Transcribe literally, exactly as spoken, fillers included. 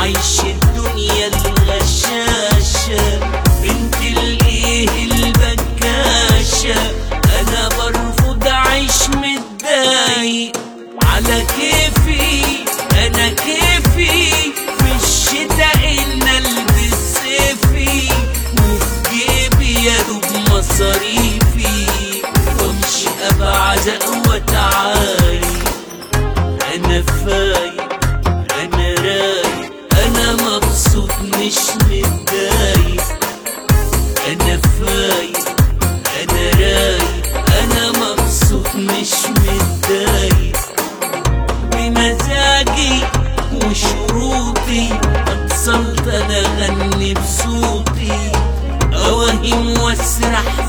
عايش الدنيا الغشاشة، بنت الايه البكاشة. انا برفض اعيش متضايق على كيفي، انا كيفي في الشتاء ان البس صيفي، وفي جيبي يا دوب مصاريفي، وامشي ابعد واتعالي. انا فايق انا رايق انا مبسوط مش متضايق. انا فايق انا رايق انا مبسوط مش متضايق. بمزاجي وشروطي اتصلت انا اغني بصوتي، اوهم واسرح